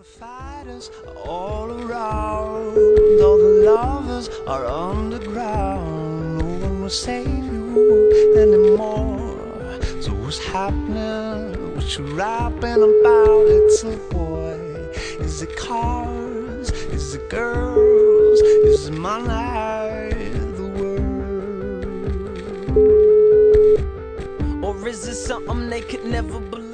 Fighters are all around, all the lovers are underground. No one will save you anymore. So what's happening? What you rapping about? It's a boy. Is it cars? Is it girls? Is it money? The world? Or is it something they could never believe?